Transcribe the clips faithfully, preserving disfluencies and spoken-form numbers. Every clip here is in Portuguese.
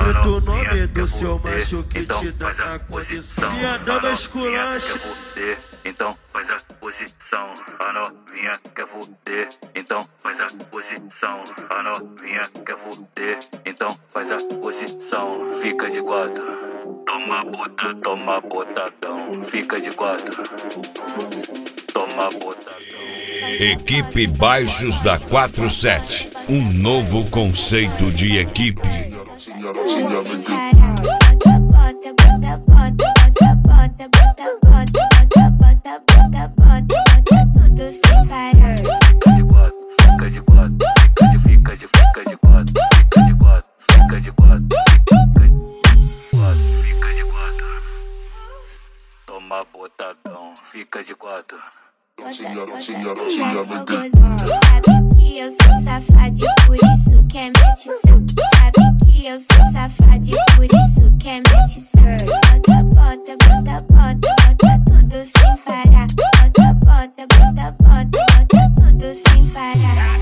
muito o nome do seu macho que te dá a condição. Minha dama esculacha. Então faz a posição, a novinha quer fuder. Então faz a posição, a novinha quer fuder. Então faz a posição, fica de quatro. Toma bota, toma botadão, fica de quatro. Toma botadão. Equipe Baixos da quatro sete, um novo conceito de equipe. Fica de quatro, fica de fica de fica de quatro, fica de quatro, fica de quatro, fica de quatro, fica de quatro. Toma botadão, fica de quatro. Sabe que eu sou safado e por isso quer me atiçar. Sabe que eu sou safado e por isso quer me atiçar. Bota, bota, bota, bota, bota tudo sem parar. Bota, bota, bota, bota, bota tudo sem parar.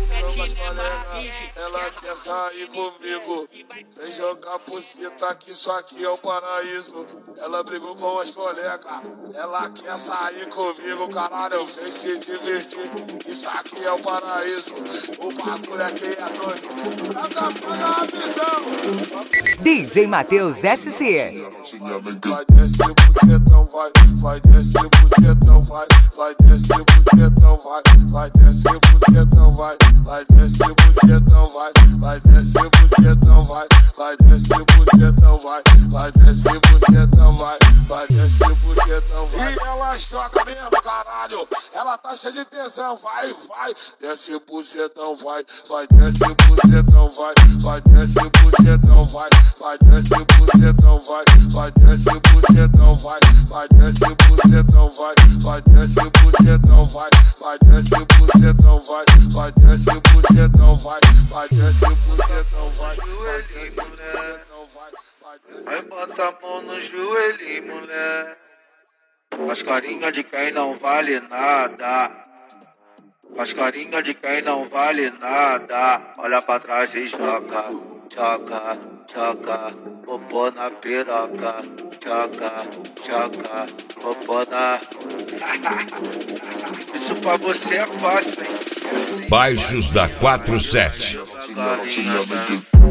Ela quer sair comigo, vem jogar buceta que isso aqui é o paraíso. Ela brigou com as colegas, ela quer sair comigo, caralho, vem se divertir. Isso aqui é o paraíso, o bagulho aqui é doido. Anda pra a visão. D J Matheus S C. Vai descer bucetão, vai, vai descer bucetão, vai, vai descer bucetão, vai, vai descer bucetão, vai, vai descer bucetão, vai, vai descer bucetão, vai, vai descer bucetão, vai, vai descer bucetão, vai, vai descer bucetão, vai. E ela choca mesmo, caralho, ela tá cheia de tesão, vai, vai, desce bucetão, vai, vai descer bucetão, vai, vai descer bucetão, vai, vai descer bucetão, vai, vai descer bucetão, vai, vai descer bucetão, vai, vai descer bucetão, vai, vai descer bucetão, vai, vai descer bucetão, vai, vai descer bucetão, vai, joelhinho, mulher, vai bota a mão no joelhinho, mulher. Faz carinha de quem não vale nada. Faz carinha de quem não vale nada. Olha pra trás e joga, joga, joga, popô na piroca, joga, joga, popô na. Isso pra você é fácil, hein? Baixos da quatro sete. Carinha,